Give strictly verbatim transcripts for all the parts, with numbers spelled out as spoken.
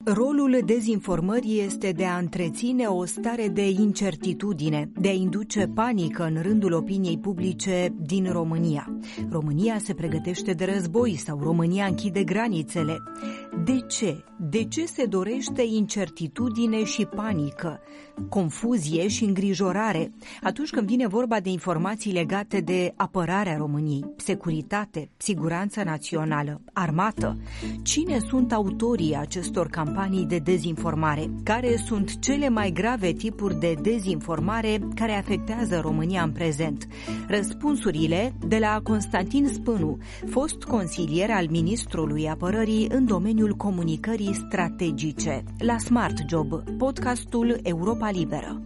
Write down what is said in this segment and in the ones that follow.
Rolul dezinformării este de a întreține o stare de incertitudine, de a induce panică în rândul opiniei publice din România. România se pregătește de război sau România închide granițele. De ce? De ce se dorește incertitudine și panică, confuzie și îngrijorare atunci când vine vorba de informații legate de apărarea României, securitate, siguranță națională, armată? Cine sunt autorii acestor campanii de dezinformare? Care sunt cele mai grave tipuri de dezinformare care afectează România în prezent? Răspunsurile de la Constantin Spânu, fost consilier al Ministrului Apărării în domeniul comunicării strategice, la Smart Job, podcastul Europa Liberă.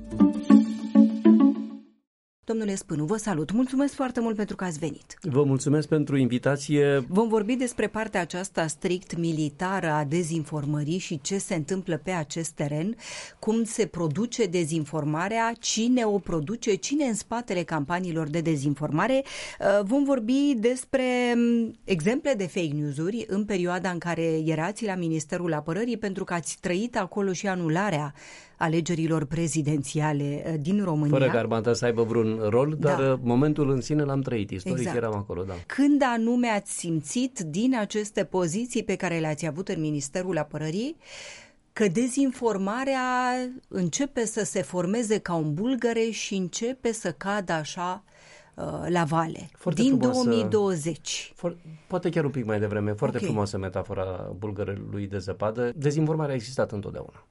Domnule Spânu, vă salut. Mulțumesc foarte mult pentru că ați venit. Vă mulțumesc pentru invitație. Vom vorbi despre partea aceasta strict militară a dezinformării și ce se întâmplă pe acest teren, cum se produce dezinformarea, cine o produce, cine în spatele campaniilor de dezinformare. Vom vorbi despre exemple de fake news-uri în perioada în care erați la Ministerul Apărării, pentru că ați trăit acolo și anularea alegerilor prezidențiale din România. Fără ca armata să aibă vreun rol, dar da. Momentul în sine l-am trăit, istoric exact. Eram acolo. Da. Când anume ați simțit din aceste poziții pe care le-ați avut în Ministerul Apărării că dezinformarea începe să se formeze ca un bulgăre și începe să cadă așa la vale, foarte din frumoasă, două mii douăzeci. For, poate chiar un pic mai devreme, foarte okay. frumoasă metafora bulgărelui de zăpadă. Dezinformarea a existat întotdeauna.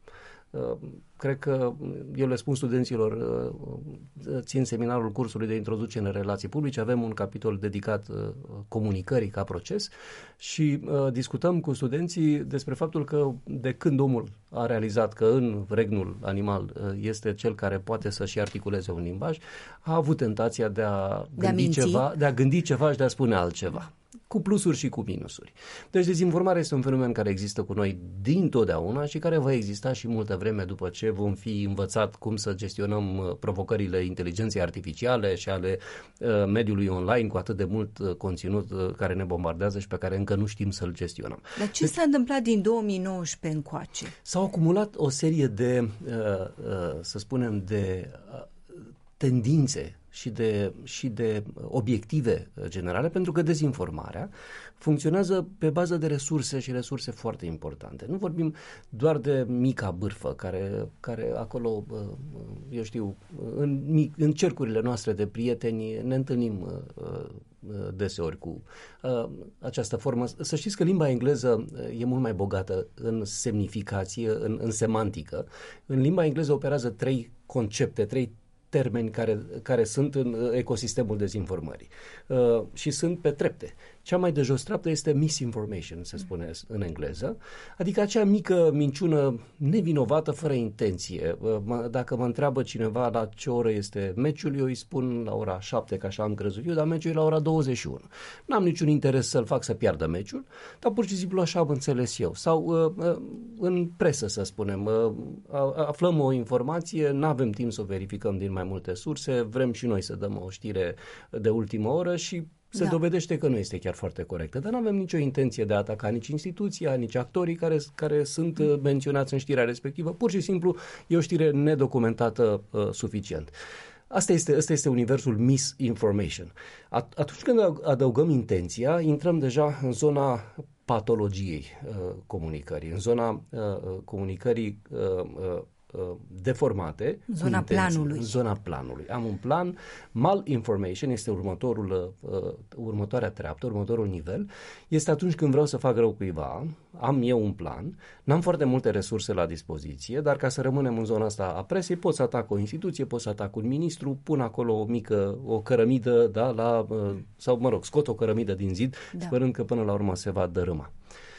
Cred că eu le spun studenților, țin seminarul cursului de introducere în relații publice, avem un capitol dedicat comunicării ca proces și discutăm cu studenții despre faptul că de când omul a realizat că în regnul animal este cel care poate să-și articuleze un limbaj, a avut tentația de a, de gândi, a ceva, de a gândi ceva și de a spune altceva. Cu plusuri și cu minusuri. Deci dezinformarea este un fenomen care există cu noi dintotdeauna și care va exista și multă vreme după ce vom fi învățat cum să gestionăm provocările inteligenței artificiale și ale uh, mediului online cu atât de mult uh, conținut uh, care ne bombardează și pe care încă nu știm să-l gestionăm. Dar ce deci, s-a întâmplat din două mii nouăsprezece încoace? S-au acumulat o serie de, uh, uh, să spunem, de uh, tendințe și de, și de obiective generale, pentru că dezinformarea funcționează pe bază de resurse și resurse foarte importante. Nu vorbim doar de mica bârfă, care, care acolo, eu știu, în, în cercurile noastre de prieteni ne întâlnim deseori cu această formă. Să știți că limba engleză e mult mai bogată în semnificație, în, în semantică. În limba engleză operează trei concepte, trei termeni care, care sunt în ecosistemul dezinformării uh, și sunt pe trepte. Cea mai de jos treaptă este misinformation, se spune în engleză, adică acea mică minciună nevinovată, fără intenție. Uh, dacă mă întreabă cineva la ce oră este meciul, eu îi spun la ora șapte, că așa am crezut eu, dar meciul e la ora douăzeci și unu. N-am niciun interes să-l fac să piardă meciul, dar pur și simplu așa am înțeles eu. Sau uh, uh, în presă, să spunem, uh, aflăm o informație, n-avem timp să o verificăm din mai multe surse, vrem și noi să dăm o știre de ultimă oră și se da. dovedește că nu este chiar foarte corectă, dar nu avem nicio intenție de a ataca nici instituția, nici actorii care, care sunt menționați în știrea respectivă, pur și simplu e o știre nedocumentată uh, suficient. Asta este, asta este universul misinformation. At- atunci când adăugăm intenția, intrăm deja în zona patologiei uh, comunicării, în zona uh, comunicării uh, uh, deformate, zona intenții, planului. Zona planului. Am un plan, malinformation este următorul, uh, următoarea treaptă, următorul nivel, este atunci când vreau să fac rău cuiva, am eu un plan, n-am foarte multe resurse la dispoziție, dar ca să rămânem în zona asta a presiei, pot să atac o instituție, pot să atac un ministru, pun acolo o mică, o cărămidă, da, la, uh, sau mă rog, scot o cărămidă din zid, da. Sperând că până la urmă se va dărâma.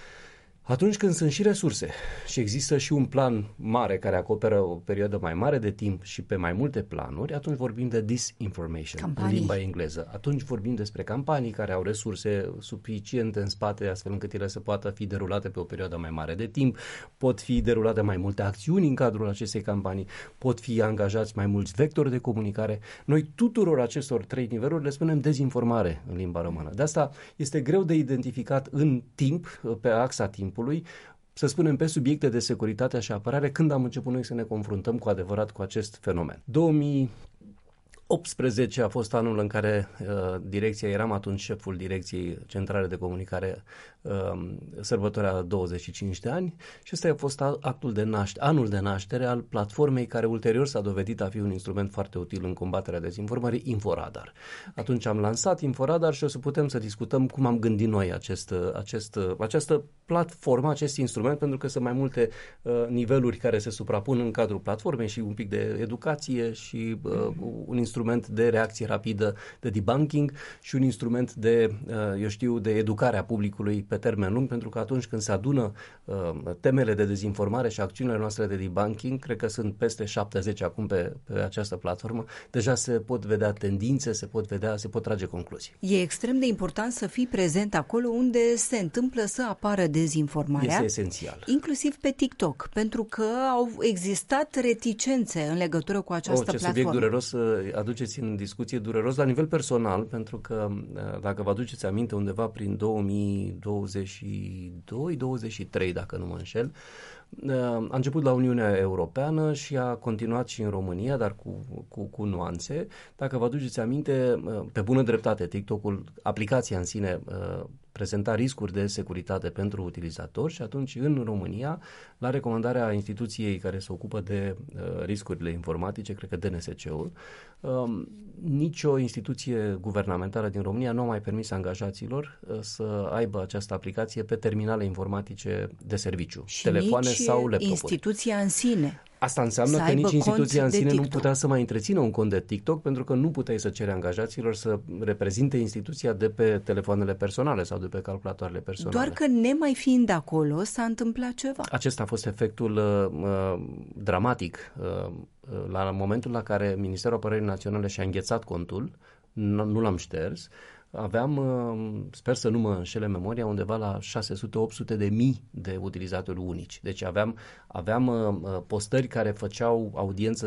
Atunci când sunt și resurse și există și un plan mare care acoperă o perioadă mai mare de timp și pe mai multe planuri, atunci vorbim de disinformation, campanii. În limba engleză. Atunci vorbim despre campanii care au resurse suficiente în spate, astfel încât ele să poată fi derulate pe o perioadă mai mare de timp, pot fi derulate mai multe acțiuni în cadrul acestei campanii, pot fi angajați mai mulți vectori de comunicare. Noi tuturor acestor trei niveluri le spunem dezinformare în limba română. De asta este greu de identificat în timp, pe axa timpului, să spunem, pe subiecte de securitate și apărare, când am început noi să ne confruntăm cu adevărat cu acest fenomen. două mii optsprezece a fost anul în care uh, direcția, eram atunci șeful Direcției Centrale de Comunicare, uh, sărbătoarea douăzeci și cinci de ani și ăsta a fost actul de naștere, anul de naștere al platformei care ulterior s-a dovedit a fi un instrument foarte util în combaterea dezinformării, Inforadar. Atunci am lansat Inforadar și o să putem să discutăm cum am gândit noi acest, acest, această platformă, acest instrument, pentru că sunt mai multe uh, niveluri care se suprapun în cadrul platformei și un pic de educație și uh, un instrument de reacție rapidă, de debunking și un instrument de, eu știu, de educare a publicului pe termen lung, pentru că atunci când se adună temele de dezinformare și acțiunile noastre de debunking, cred că sunt peste șaptezeci acum pe, pe această platformă, deja se pot vedea tendințe, se pot vedea, se pot trage concluzii. E extrem de important să fii prezent acolo unde se întâmplă să apară dezinformarea. Este esențial. Inclusiv pe TikTok, pentru că au existat reticențe în legătură cu această oh, ce platformă. Subiect dureros aduceți în discuție, dureros la nivel personal, pentru că dacă vă aduceți aminte, undeva prin două mii douăzeci și doi douăzeci și trei, dacă nu mă înșel, a început la Uniunea Europeană și a continuat și în România, dar cu, cu, cu nuanțe. Dacă vă aduceți aminte, pe bună dreptate, TikTok-ul, aplicația în sine, prezenta riscuri de securitate pentru utilizatori și atunci în România, la recomandarea instituției care se ocupă de uh, riscurile informatice, cred că D N S C-ul, um, nicio instituție guvernamentală din România nu a mai permis angajaților uh, să aibă această aplicație pe terminale informatice de serviciu, și telefoane sau laptopuri. Instituția în sine. Asta înseamnă că nici instituția în sine nu putea să mai întrețină un cont de TikTok, pentru că nu puteai să ceri angajaților să reprezinte instituția de pe telefoanele personale sau de pe calculatoarele personale. Doar că nemai fiind acolo s-a întâmplat ceva. Acesta a fost efectul uh, dramatic uh, la momentul la care Ministerul Apărării Naționale și-a înghețat contul, nu, nu l-am șters. Aveam, sper să nu mă înșele memoria, undeva la șase sute opt sute de mii de utilizatori unici. Deci aveam, aveam postări care făceau audiență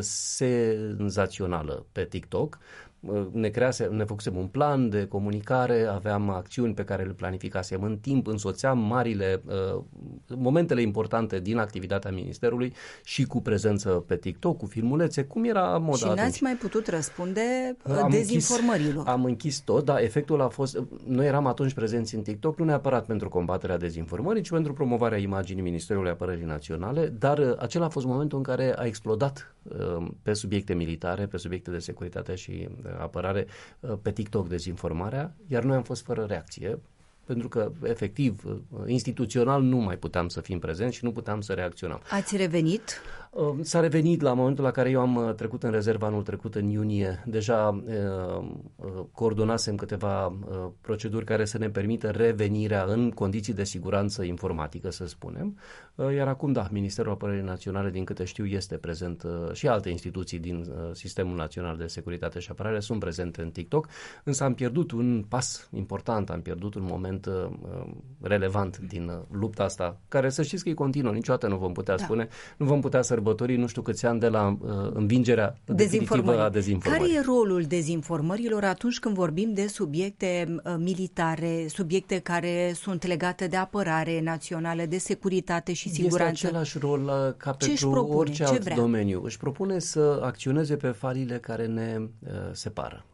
senzațională pe TikTok. Ne, crease, ne făcusem un plan de comunicare, aveam acțiuni pe care le planificasem în timp, însoțeam marile, uh, momentele importante din activitatea Ministerului și cu prezență pe TikTok, cu filmulețe, cum era moda și atunci. Și n-ați mai putut răspunde am dezinformărilor. Închis, am închis tot, dar efectul a fost, noi eram atunci prezenți în TikTok, nu neapărat pentru combaterea dezinformării, ci pentru promovarea imaginii Ministerului Apărării Naționale, dar uh, acela a fost momentul în care a explodat uh, pe subiecte militare, pe subiecte de securitate și uh, apărare pe TikTok dezinformarea, iar noi am fost fără reacție, pentru că, efectiv, instituțional nu mai puteam să fim prezenți și nu puteam să reacționăm. Ați revenit? S-a revenit la momentul la care eu am trecut în rezervă anul trecut, în iunie. Deja eh, coordonasem câteva eh, proceduri care să ne permită revenirea în condiții de siguranță informatică, să spunem. Eh, iar acum, da, Ministerul Apărării Naționale, din câte știu, este prezent eh, și alte instituții din eh, Sistemul Național de Securitate și Apărare sunt prezente în TikTok, însă am pierdut un pas important, am pierdut un moment eh, relevant din eh, lupta asta, care să știți că e continuă, niciodată nu vom putea da. spune, nu vom putea să nu știu câți ani de la uh, învingerea definitivă a dezinformării. Care e rolul dezinformărilor atunci când vorbim de subiecte uh, militare, subiecte care sunt legate de apărare națională, de securitate și siguranță? Este același rol uh, ca Ce pentru orice alt vrea? domeniu. Își propune să acționeze pe falile care ne uh, separă.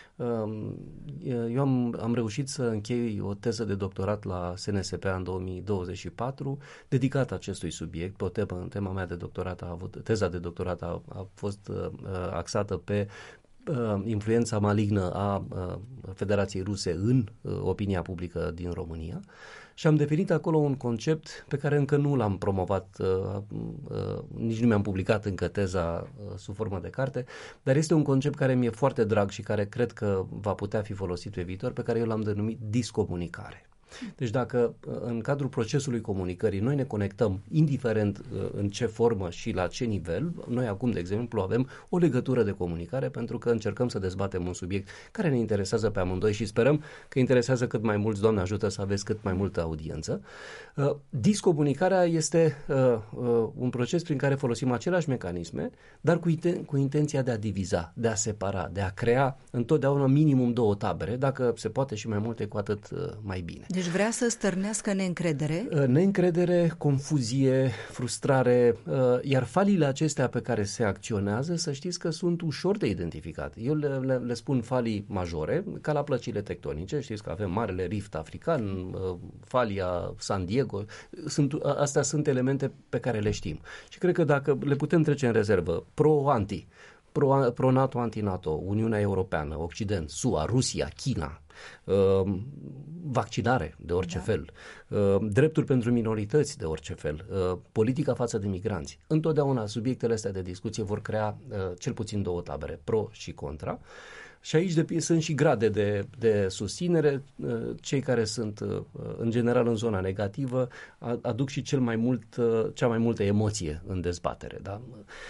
Eu am, am reușit să închei o teză de doctorat la S N S P în două mii douăzeci și patru dedicată acestui subiect. Pe o temă, tema mea de doctorat a avut, teza de doctorat a, a fost uh, axată pe uh, influența malignă a uh, Federației Ruse în uh, opinia publică din România. Și am definit acolo un concept pe care încă nu l-am promovat, uh, uh, nici nu mi-am publicat încă teza uh, sub formă de carte, dar este un concept care mi-e foarte drag și care cred că va putea fi folosit pe viitor, pe care eu l-am denumit discomunicare. Deci dacă în cadrul procesului comunicării noi ne conectăm, indiferent în ce formă și la ce nivel, noi acum, de exemplu, avem o legătură de comunicare pentru că încercăm să dezbatem un subiect care ne interesează pe amândoi și sperăm că interesează cât mai mulți, Doamne ajută să aveți cât mai multă audiență. Discomunicarea este un proces prin care folosim aceleași mecanisme, dar cu, inten- cu intenția de a diviza, de a separa, de a crea întotdeauna minimum două tabere, dacă se poate și mai multe, cu atât mai bine. Deci vrea să stârnească neîncredere? Neîncredere, confuzie, frustrare, iar faliile acestea pe care se acționează, să știți că sunt ușor de identificat. Eu le, le, le spun falii majore, ca la plăcile tectonice. Știți că avem marele rift african, falia San Diego. Sunt, astea sunt elemente pe care le știm. Și cred că dacă le putem trece în rezervă, pro-anti, pro, pro-NATO, anti-NATO, Uniunea Europeană, Occident, S U A, Rusia, China, uh, vaccinare de orice da. fel, uh, drepturi pentru minorități de orice fel, uh, politica față de migranți. Întotdeauna subiectele astea de discuție vor crea uh, cel puțin două tabere, pro și contra. Și aici de, sunt și grade de, de susținere. Cei care sunt în general în zona negativă aduc și cel mai mult, cea mai multă emoție în dezbatere. Da?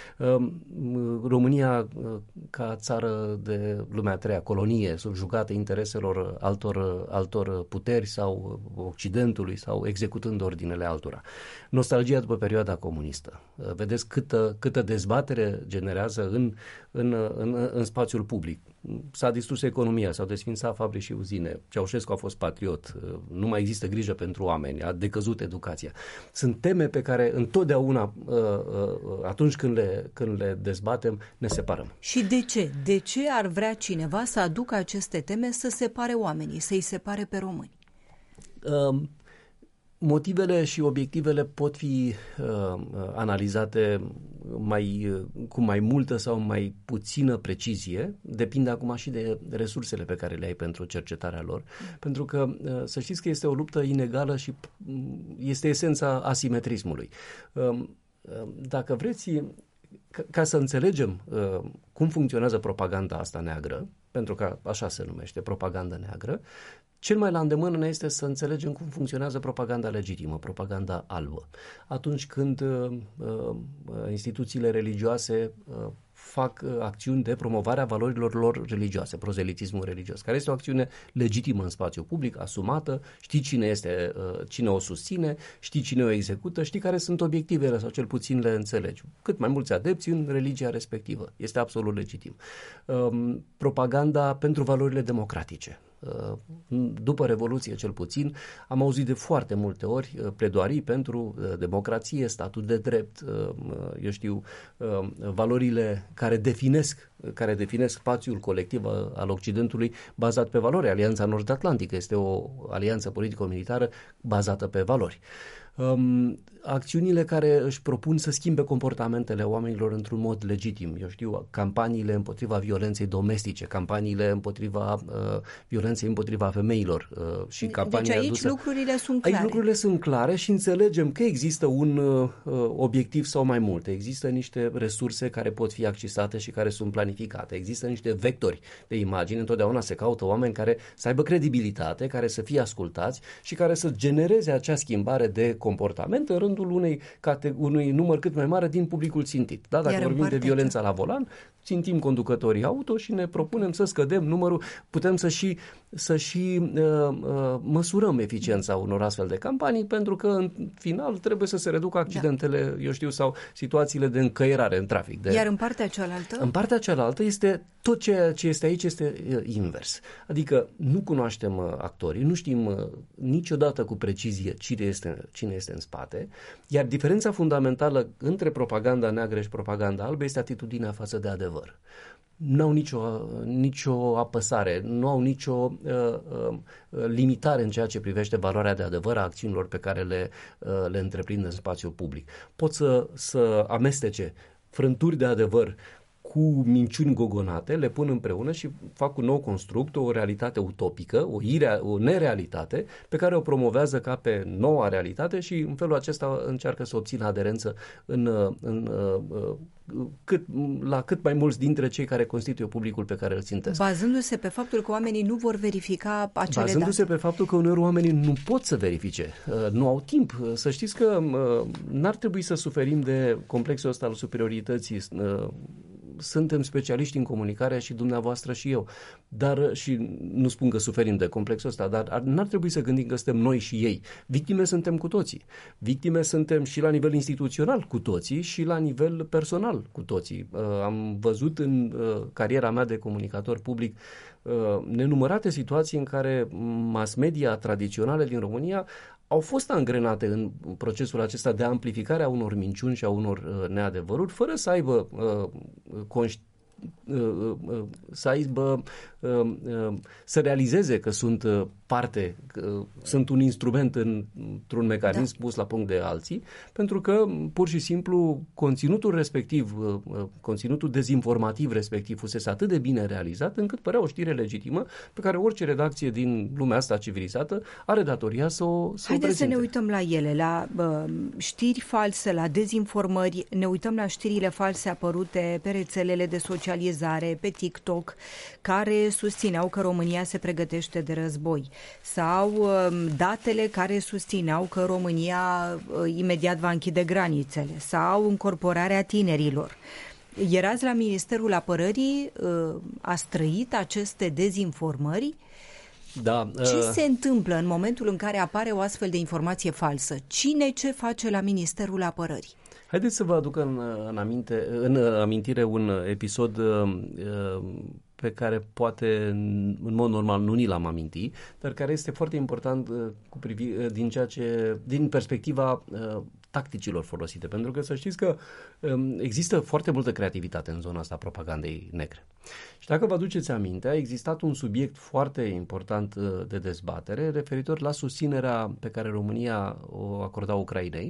România, ca țară de lumea a treia, colonie, subjugată intereselor altor, altor puteri sau Occidentului sau executând ordinele altora. Nostalgia după perioada comunistă. Vedeți câtă, câtă dezbatere generează în, în, în, în spațiul public. S-a distrus economia, s-au desfințat fabrici și uzine, Ceaușescu a fost patriot, nu mai există grijă pentru oameni, a decăzut educația. Sunt teme pe care întotdeauna, atunci când le, când le dezbatem, ne separăm. Și de ce? De ce ar vrea cineva să aducă aceste teme să separe oamenii, să-i separe pe români? Um, Motivele și obiectivele pot fi uh, analizate mai, cu mai multă sau mai puțină precizie, depinde acum și de resursele pe care le ai pentru cercetarea lor, pentru că uh, să știți că este o luptă inegală și este esența asimetrismului. Uh, dacă vreți, ca, ca să înțelegem uh, cum funcționează propaganda asta neagră, pentru că așa se numește, propaganda neagră, cel mai la îndemână ne este să înțelegem cum funcționează propaganda legitimă, propaganda albă. Atunci când uh, uh, instituțiile religioase uh, fac uh, acțiuni de promovare a valorilor lor religioase, prozelitismul religios, care este o acțiune legitimă în spațiu public, asumată, știi cine este, uh, cine o susține, știi cine o execută, știi care sunt obiectivele sau cel puțin le înțelegi. Cât mai mulți adepți în religia respectivă. Este absolut legitim. Uh, propaganda pentru valorile democratice. După Revoluție, cel puțin, am auzit de foarte multe ori pledoarii pentru democrație, statut de drept, eu știu, valorile care definesc, care definesc spațiul colectiv al Occidentului bazat pe valori. Alianța Nord-Atlantică este o alianță politico-militară bazată pe valori. Um, acțiunile care își propun să schimbe comportamentele oamenilor într-un mod legitim. Eu știu, campaniile împotriva violenței domestice, campaniile împotriva uh, violenței împotriva femeilor. Uh, și deci aici adusă... lucrurile sunt clare. Aici lucrurile sunt clare și înțelegem că există un uh, obiectiv sau mai multe. Există niște resurse care pot fi accesate și care sunt planificate. Există niște vectori de imagine. Întotdeauna se caută oameni care să aibă credibilitate, care să fie ascultați și care să genereze acea schimbare de comportament în rândul unei, cate- unui număr cât mai mare din publicul țintit. Da? Dacă Iar vorbim de violența la volan, țintim conducătorii auto și ne propunem să scădem numărul, putem să și, să și uh, uh, măsurăm eficiența unor astfel de campanii, pentru că în final trebuie să se reducă accidentele, da. eu știu, sau situațiile de încăierare în trafic. De... Iar în partea cealaltă? În partea cealaltă este tot ceea ce este aici este uh, invers. Adică nu cunoaștem uh, actorii, nu știm uh, niciodată cu precizie cine este, cine este în spate, iar diferența fundamentală între propaganda neagră și propaganda albă este atitudinea față de adevăr. Nu au nicio, nicio apăsare, nu au nicio uh, uh, limitare în ceea ce privește valoarea de adevăr a acțiunilor pe care le, uh, le întreprind în spațiul public. Pot să, să amestece frânturi de adevăr cu minciuni gogonate, le pun împreună și fac un nou construct, o realitate utopică, o, irea, o nerealitate pe care o promovează ca pe noua realitate și în felul acesta încearcă să obțină aderență în, în, în, cât, la cât mai mulți dintre cei care constituie publicul pe care îl țintesc. Bazându-se pe faptul că oamenii nu vor verifica acele Bazându-se date. pe faptul că uneori oamenii nu pot să verifice, nu au timp. Să știți că n-ar trebui să suferim de complexul ăsta al superiorității suntem specialiști în comunicare și dumneavoastră și eu. Dar, și nu spun că suferim de complexul ăsta, dar ar, n-ar trebui să gândim că suntem noi și ei. Victime suntem cu toții. Victime suntem și la nivel instituțional cu toții și la nivel personal cu toții. Uh, am văzut în uh, cariera mea de comunicator public uh, nenumărate situații în care mass media tradiționale din România au fost angrenate în procesul acesta de amplificare a unor minciuni și a unor uh, neadevăruri, fără să aibă uh, conștiință, să aibă, să realizeze că sunt parte, că sunt un instrument într-un mecanism da. pus la punct de alții, pentru că pur și simplu conținutul respectiv, conținutul dezinformativ respectiv fusese atât de bine realizat încât părea o știre legitimă pe care orice redacție din lumea asta civilizată are datoria să o, să Haideți o prezinte. să ne uităm la ele, la uh, știri false, la dezinformări, ne uităm la știrile false apărute pe rețelele de socializare, pe TikTok, care susțineau că România se pregătește de război, sau uh, datele care susțineau că România uh, imediat va închide granițele, sau încorporarea tinerilor. Erați la Ministerul Apărării, uh, ați trăit aceste dezinformări? Da, Ce uh... se întâmplă în momentul în care apare o astfel de informație falsă? Cine ce face la Ministerul Apărării? Haideți să vă aduc în, în, aminte, în amintire un episod uh, pe care poate în mod normal nu ni l-am amintit, dar care este foarte important uh, cu privi, uh, din, ceea ce, din perspectiva uh, tacticilor folosite, pentru că să știți că um, există foarte multă creativitate în zona asta a propagandei negre. Și dacă vă aduceți aminte, a existat un subiect foarte important uh, de dezbatere referitor la susținerea pe care România o acorda Ucrainei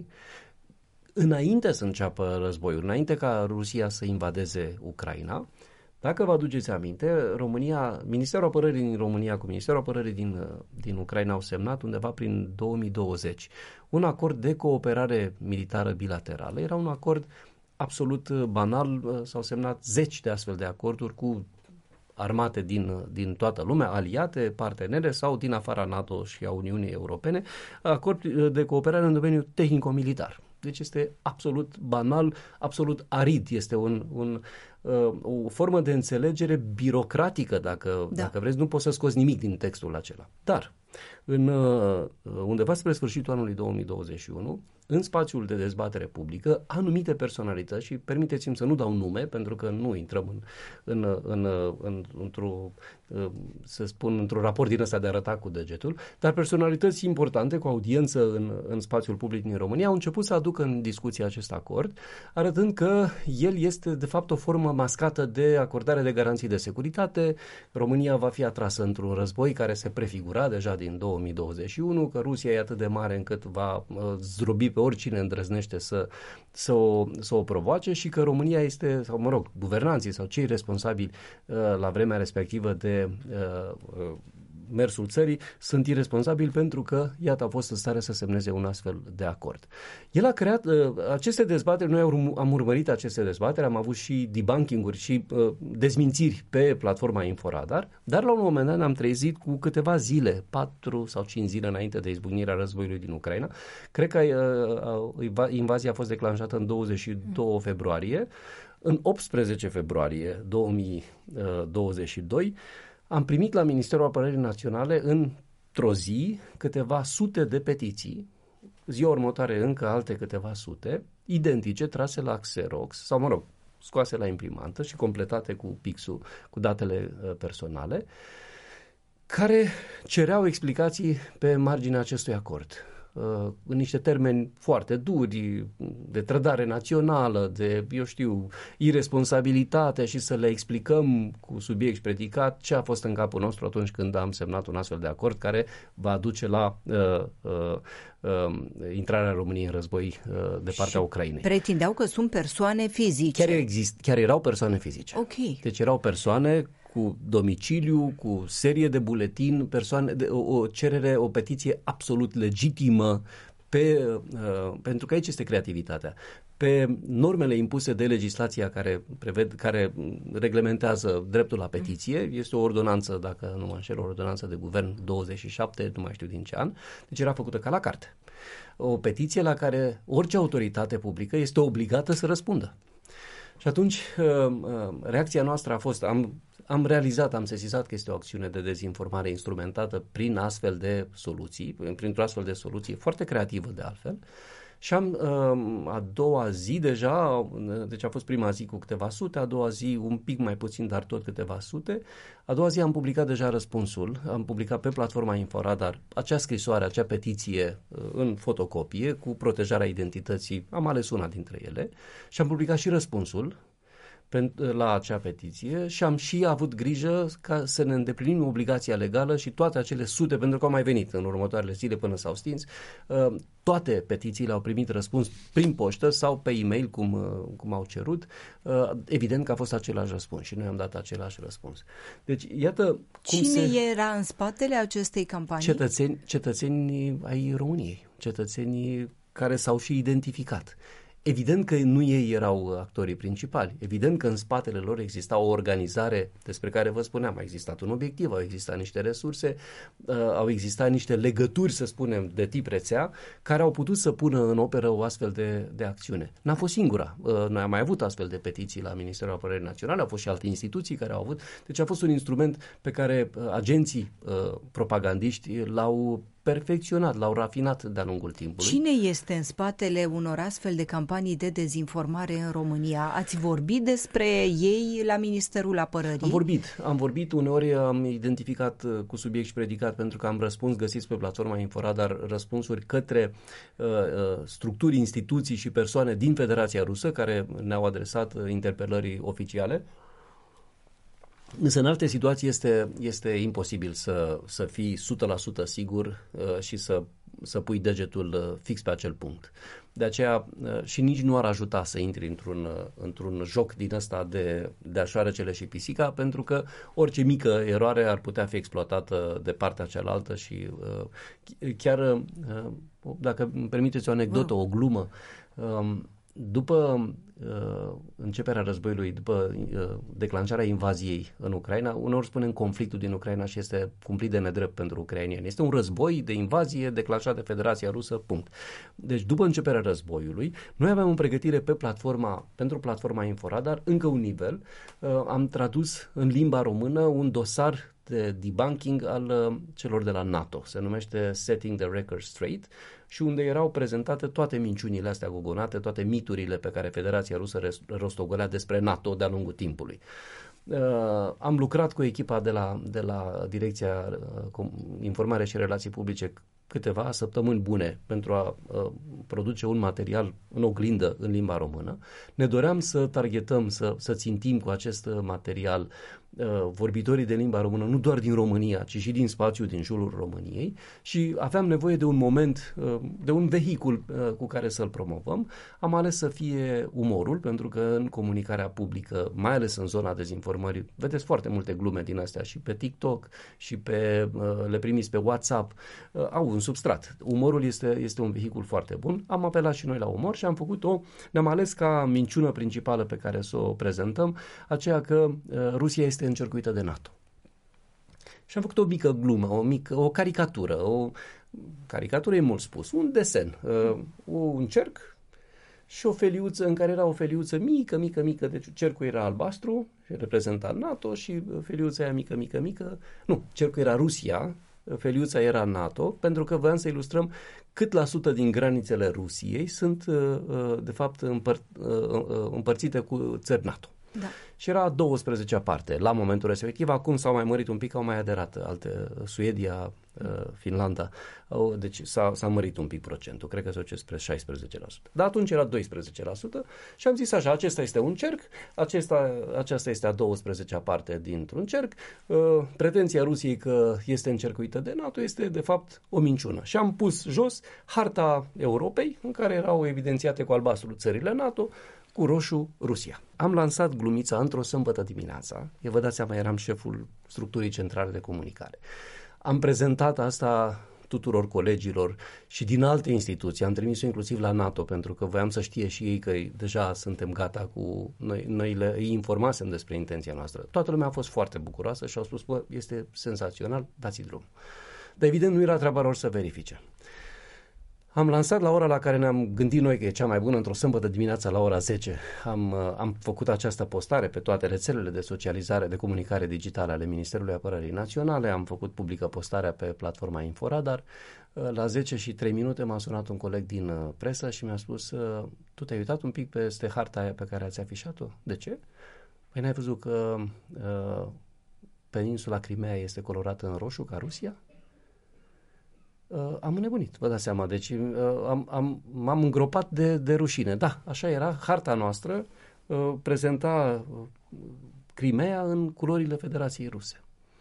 înainte să înceapă războiul, înainte ca Rusia să invadeze Ucraina. Dacă vă aduceți aminte, România, Ministerul Apărării din România cu Ministerul Apărării din, din Ucraina au semnat undeva prin două mii douăzeci un acord de cooperare militară bilaterală. Era un acord absolut banal, s-au semnat zeci de astfel de acorduri cu armate din, din toată lumea, aliate, partenere sau din afara NATO și a Uniunii Europene, acord de cooperare în domeniul tehnico-militar. Deci este absolut banal, absolut arid, este un, un, uh, o formă de înțelegere birocratică, dacă, da. dacă vreți, nu poți să scoți nimic din textul acela. Dar, în, uh, undeva spre sfârșitul anului două mii douăzeci și unu, în spațiul de dezbatere publică, anumite personalități, și permiteți-mi să nu dau nume, pentru că nu intrăm în, în, în, în, într-o, să spun, într-un raport din ăsta de arăta cu degetul, dar personalități importante cu audiență în, în spațiul public din România au început să aducă în discuție acest acord, arătând că el este de fapt o formă mascată de acordare de garanții de securitate. România va fi atrasă într-un război care se prefigura deja din două mii douăzeci și unu, că Rusia e atât de mare încât va uh, zdrobi pe oricine îndrăznește să, să, o, să o provoace și că România este, sau mă rog, guvernanții sau cei responsabili uh, la vremea respectivă de uh, uh, mersul țării sunt irresponsabili pentru că, iată, a fost în stare să semneze un astfel de acord. El a creat uh, aceste dezbateri, noi am urmărit aceste dezbateri, am avut și debunking-uri și uh, dezmințiri pe platforma Inforadar, dar la un moment dat ne-am trezit cu câteva zile, patru sau cinci zile înainte de izbucnirea războiului din Ucraina. Cred că uh, invazia a fost declanșată în douăzeci și doi februarie. În optsprezece februarie două mii douăzeci și doi am primit la Ministerul Apărării Naționale într-o zi câteva sute de petiții, ziua următoare încă alte câteva sute, identice, trase la Xerox, sau mă rog, scoase la imprimantă și completate cu pixul, cu datele personale, care cereau explicații pe marginea acestui acord. În niște termeni foarte duri, de trădare națională, de, eu știu, irresponsabilitate și să le explicăm cu subiect și predicat ce a fost în capul nostru atunci când am semnat un astfel de acord care va duce la uh, uh, uh, intrarea României în război uh, de partea și Ucrainei. Pretindeau că sunt persoane fizice. Chiar, exist, chiar erau persoane fizice. Okay. Deci erau persoane cu domiciliu, cu serie de buletin, persoane, de, o, o cerere, o petiție absolut legitimă pe, uh, pentru că aici este creativitatea. Pe normele impuse de legislația care preved, care reglementează dreptul la petiție, este o ordonanță, dacă nu mă înșel, o ordonanță de guvern douăzeci și șapte, nu mai știu din ce an, deci era făcută ca la carte. O petiție la care orice autoritate publică este obligată să răspundă. Și atunci reacția noastră a fost, am, am realizat, am sesizat că este o acțiune de dezinformare instrumentată prin astfel de soluții, printr-o astfel de soluție foarte creativă de altfel. Și am a doua zi deja, deci a fost prima zi cu câteva sute, a doua zi un pic mai puțin, dar tot câteva sute. A doua zi am publicat deja răspunsul, am publicat pe platforma Inforadar acea scrisoare, acea petiție în fotocopie cu protejarea identității, am ales una dintre ele și am publicat și răspunsul la acea petiție și am și avut grijă ca să ne îndeplinim obligația legală și toate acele sute, pentru că au mai venit în următoarele zile până s-au stins, toate petițiile au primit răspuns prin poștă sau pe e-mail, cum, cum au cerut. Evident că a fost același răspuns și noi am dat același răspuns. Deci, iată cum Cine se... era în spatele acestei campanii? Cetățeni, cetățenii ai României, cetățenii care s-au și identificat. Evident că nu ei erau actorii principali, evident că în spatele lor exista o organizare despre care vă spuneam, a existat un obiectiv, au existat niște resurse, uh, au existat niște legături, să spunem, de tip rețea, care au putut să pună în operă o astfel de, de acțiune. N-a fost singura, uh, noi am mai avut astfel de petiții la Ministerul Apărării Naționale, au fost și alte instituții care au avut, deci a fost un instrument pe care uh, agenții uh, propagandiști l-au perfecționat, l-au rafinat de-a lungul timpului. Cine este în spatele unor astfel de campanii de dezinformare în România? Ați vorbit despre ei la Ministerul Apărării? Am vorbit, am vorbit, uneori am identificat cu subiect și predicat, pentru că am răspuns, găsiți pe platforma Inforadar, răspunsuri către uh, structuri, instituții și persoane din Federația Rusă care ne-au adresat interpelării oficiale. Însă în alte situații este, este imposibil să, să fii o sută la sută sigur uh, și să, să pui degetul uh, fix pe acel punct. De aceea uh, și nici nu ar ajuta să intri într-un, uh, într-un joc din ăsta de, de șoarecele și pisica, pentru că orice mică eroare ar putea fi exploatată de partea cealaltă și uh, chiar, uh, dacă îmi permiteți o anecdotă, wow. o glumă, uh, După uh, începerea războiului, după uh, declanșarea invaziei în Ucraina, uneori spunem conflictul din Ucraina și este cumplit de nedrept pentru ucrainieni. Este un război de invazie declanșat de Federația Rusă, punct. Deci după începerea războiului, noi aveam în pregătire pe platforma, pentru platforma Inforadar, încă un nivel. Uh, am tradus în limba română un dosar de debunking al uh, celor de la NATO. Se numește Setting the Record Straight și unde erau prezentate toate minciunile astea gogonate, toate miturile pe care Federația Rusă rostogolea despre NATO de-a lungul timpului. Uh, am lucrat cu echipa de la, de la Direcția uh, Informare și Relații Publice câteva săptămâni bune pentru a uh, produce un material în oglindă în limba română. Ne doream să targetăm, să, să țintim cu acest material uh, vorbitorii de limba română, nu doar din România, ci și din spațiul din jurul României și aveam nevoie de un moment, uh, de un vehicul uh, cu care să-l promovăm. Am ales să fie umorul, pentru că în comunicarea publică, mai ales în zona dezinformării, vedeți foarte multe glume din astea și pe TikTok și pe, uh, le primiți pe WhatsApp, uh, au un substrat. Umorul este, este un vehicul foarte bun. Am apelat și noi la umor și am făcut-o, ne-am ales ca minciună principală pe care să o prezentăm, aceea că uh, Rusia este încercuită de NATO. Și am făcut o mică glumă, o mică, o caricatură, o caricatură e mult spus, un desen, uh, un cerc și o feliuță în care era o feliuță mică, mică, mică, deci cercul era albastru, reprezenta NATO și feliuța aia mică, mică, mică, nu, cercul era Rusia, feliuța era NATO, pentru că voiam să ilustrăm cât la sută din granițele Rusiei sunt, de fapt, împăr- împărțite cu țări NATO. Da. Și era a douăsprezecea parte la momentul respectiv. Acum s-au mai mărit un pic, au mai aderat alte, Suedia, Finlanda, deci s-a, s-a mărit un pic procentul, cred că se duce spre șaisprezece la sută. Dar atunci era doisprezece la sută și am zis așa, acesta este un cerc, acesta, aceasta este a douăsprezecea parte dintr-un cerc, pretenția Rusiei că este încercuită de NATO este de fapt o minciună. Și am pus jos harta Europei, în care erau evidențiate cu albastru țările NATO, cu roșu Rusia. Am lansat glumița într-o sâmbătă dimineața, eu vă dați seama, eram șeful structurii centrale de comunicare. Am prezentat asta tuturor colegilor și din alte instituții, am trimis-o inclusiv la NATO, pentru că voiam să știe și ei că deja suntem gata cu, noi, noi le îi informasem despre intenția noastră. Toată lumea a fost foarte bucuroasă și au spus, bă, este senzațional, dați-i drum. Dar evident nu era treaba lor să verifice. Am lansat la ora la care ne-am gândit noi că e cea mai bună, într-o sâmbătă dimineața la ora zece. Am, am făcut această postare pe toate rețelele de socializare, de comunicare digitală ale Ministerului Apărării Naționale, am făcut publică postarea pe platforma Inforadar. La zece și trei minute m-a sunat un coleg din presă și mi-a spus: tu te-ai uitat un pic peste harta aia pe care ați afișat-o? De ce? Păi n-ai văzut că uh, peninsula Crimea este colorată în roșu ca Rusia? Uh, am înnebunit, vă dați seama, deci uh, am, am, m-am îngropat de, de rușine. Da, așa era, harta noastră uh, prezenta uh, Crimea în culorile Federației Ruse.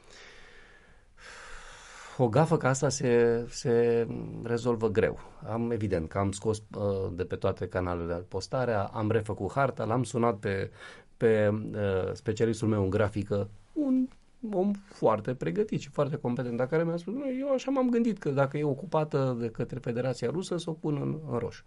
O gafă ca asta se, se rezolvă greu. Am, evident că am scos uh, de pe toate canalele postarea, am refăcut harta, l-am sunat pe, pe uh, specialistul meu în grafică, un om foarte pregătit și foarte competent, dar care mi-a spus: eu așa m-am gândit că dacă e ocupată de către Federația Rusă, să o pun în, în roșu.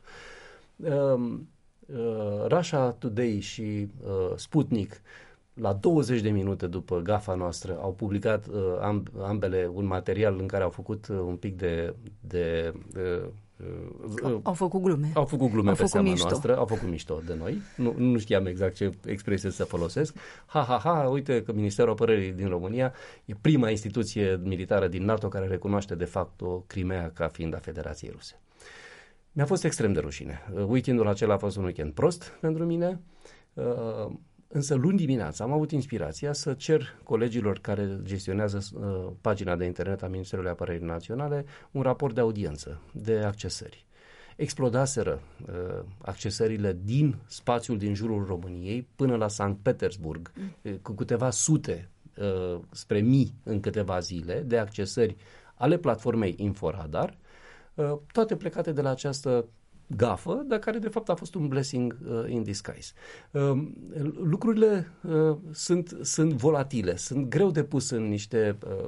Uh, uh, Russia Today și uh, Sputnik, la douăzeci de minute după gafa noastră, au publicat uh, amb- ambele un material în care au făcut uh, un pic de... de uh, uh, au făcut glume. Au făcut glume au pe făcut seama mișto. noastră, au făcut mișto de noi. Nu, nu știam exact ce expresie să folosesc. Ha, ha, ha, uite că Ministerul Apărării din România e prima instituție militară din NATO care recunoaște de fapt o Crimea ca fiind a Federației Ruse. Mi-a fost extrem de rușine. Uh, weekendul acela a fost un weekend prost pentru mine. Uh, Însă luni dimineața am avut inspirația să cer colegilor care gestionează uh, pagina de internet a Ministerului Apărării Naționale un raport de audiență, de accesări. Explodaseră uh, accesările din spațiul din jurul României până la Sankt Petersburg, mm. cu câteva sute uh, spre mii în câteva zile de accesări ale platformei Inforadar, uh, toate plecate de la această gafă, dar care de fapt a fost un blessing uh, in disguise. Uh, lucrurile uh, sunt, sunt volatile, sunt greu de pus în niște... Uh,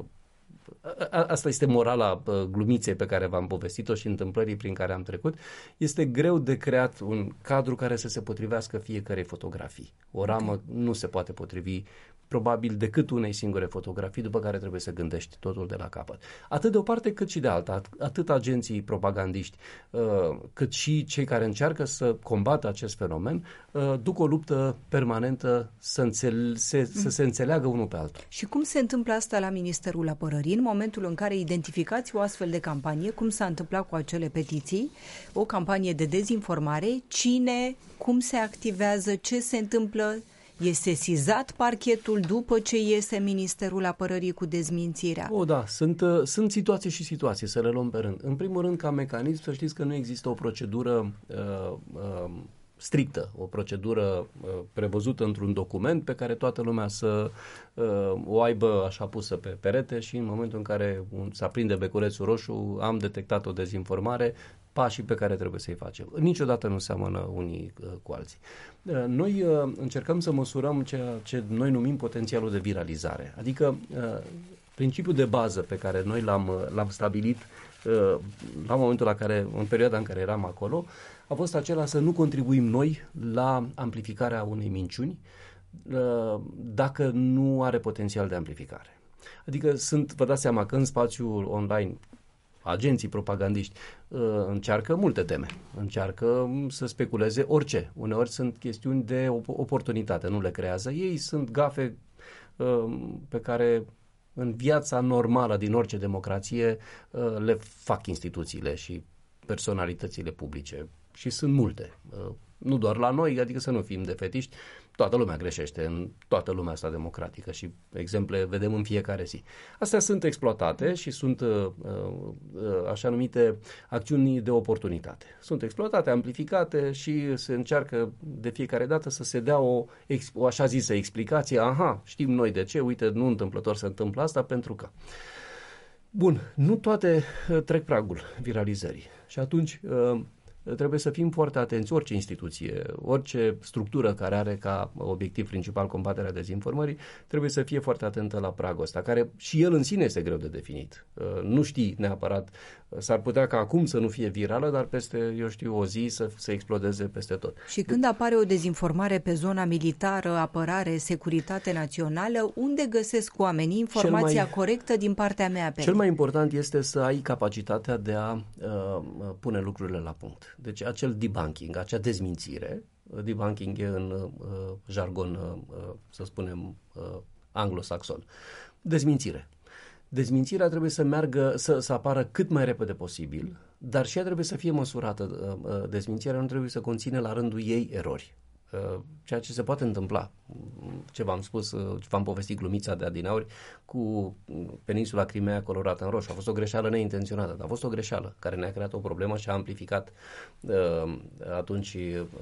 a, asta este morala uh, glumiței pe care v-am povestit-o și întâmplării prin care am trecut. Este greu de creat un cadru care să se potrivească fiecărei fotografii. O ramă okay. nu se poate potrivi probabil decât unei singure fotografii, după care trebuie să gândești totul de la capăt. Atât de o parte cât și de alta, atât agenții propagandiști, uh, cât și cei care încearcă să combată acest fenomen, uh, duc o luptă permanentă să, înțel- se, să se înțeleagă unul pe altul. Și cum se întâmplă asta la Ministerul Apărării în momentul în care identificați o astfel de campanie, cum s-a întâmplat cu acele petiții, o campanie de dezinformare, cine, cum se activează, ce se întâmplă? E sesizat parchetul după ce iese Ministerul Apărării cu dezmințirea? O, da, sunt, uh, sunt situații și situații, să le luăm pe rând. În primul rând, ca mecanism, să știți că nu există o procedură uh, uh, strictă, o procedură uh, prevăzută într-un document pe care toată lumea să uh, o aibă așa pusă pe perete și în momentul în care un, se aprinde beculețul roșu, am detectat o dezinformare, pașii pe care trebuie să-i facem. Niciodată nu seamănă unii uh, cu alții. Uh, noi uh, încercăm să măsurăm ceea ce noi numim potențialul de viralizare. Adică uh, principiul de bază pe care noi l-am, uh, l-am stabilit uh, la momentul la care, în perioada în care eram acolo, a fost acela să nu contribuim noi la amplificarea unei minciuni uh, dacă nu are potențial de amplificare. Adică sunt, vă dați seama că în spațiul online agenții propagandiști uh, încearcă multe teme, încearcă să speculeze orice. Uneori sunt chestiuni de op- oportunitate, nu le creează ei, sunt gafe uh, pe care în viața normală din orice democrație uh, le fac instituțiile și personalitățile publice și sunt multe. Uh, nu doar la noi, adică să nu fim defetiști, toată lumea greșește în toată lumea asta democratică și exemple vedem în fiecare zi. Astea sunt exploatate și sunt uh, uh, așa numite acțiuni de oportunitate. Sunt exploatate, amplificate și se încearcă de fiecare dată să se dea o, o așa zisă explicație. Aha, știm noi de ce, uite, nu întâmplător se întâmplă asta pentru că... Bun, nu toate uh, trec pragul viralizării și atunci... Uh, trebuie să fim foarte atenți, orice instituție, orice structură care are ca obiectiv principal combaterea dezinformării, trebuie să fie foarte atentă la pragul ăsta, care și el în sine este greu de definit. Nu știi neapărat, s-ar putea ca acum să nu fie virală, dar peste, eu știu, o zi să se explodeze peste tot. Și când apare o dezinformare pe zona militară, apărare, securitate națională, unde găsesc oamenii informația mai, corectă din partea mea? Pe cel mai important este să ai capacitatea de a uh, pune lucrurile la punct. Deci acel debunking, acea dezmințire, debunking e în uh, jargon, uh, să spunem, uh, anglosaxon, dezmințire. Dezmințirea trebuie să meargă, să, să apară cât mai repede posibil, dar și ea trebuie să fie măsurată. Dezmințirea nu trebuie să conține la rândul ei erori. Ceea ce se poate întâmpla, ce v-am spus, ce v-am povestit glumița de adineauri cu peninsula Crimea colorată în roșu. A fost o greșeală neintenționată, dar a fost o greșeală care ne-a creat o problemă și a amplificat atunci,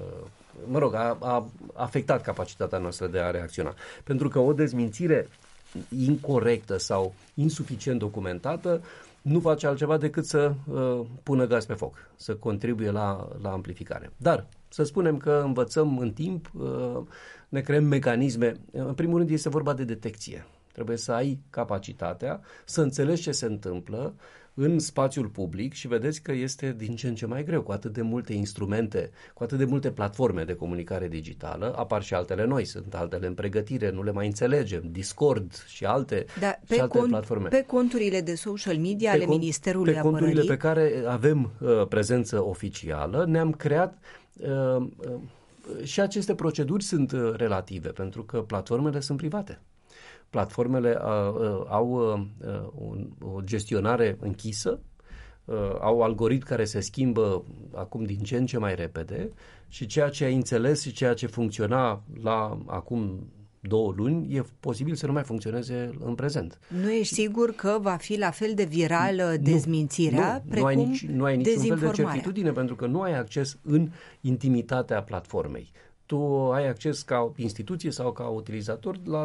mă rog, a, a afectat capacitatea noastră de a reacționa. Pentru că o dezmințire incorectă sau insuficient documentată nu face altceva decât să uh, pună gaz pe foc, să contribuie la, la amplificare. Dar să spunem că învățăm în timp, uh, ne creăm mecanisme. În primul rând este vorba de detecție. Trebuie să ai capacitatea să înțelegi ce se întâmplă în spațiul public și vedeți că este din ce în ce mai greu, cu atât de multe instrumente, cu atât de multe platforme de comunicare digitală, apar și altele noi, sunt altele în pregătire, nu le mai înțelegem, Discord și alte, da, pe și alte cont, platforme. Pe conturile de social media pe ale cont, Ministerului pe Apărării, conturile pe care avem uh, prezență oficială, ne-am creat uh, uh, și aceste proceduri sunt uh, relative, pentru că platformele sunt private. Platformele uh, uh, au uh, un, o gestionare închisă, uh, au algoritmi care se schimbă acum din ce în ce mai repede și ceea ce ai înțeles și ceea ce funcționa la acum două luni e posibil să nu mai funcționeze în prezent. Nu ești sigur că va fi la fel de virală dezmințirea nu, precum nu ai nici, nu ai niciun fel de dezinformarea? certitudine pentru că nu ai acces în intimitatea platformei. Tu ai acces ca instituție sau ca utilizator la,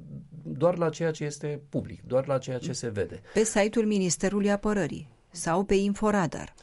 doar la ceea ce este public, doar la ceea ce se vede. Pe site-ul Ministerului Apărării sau pe Inforadar.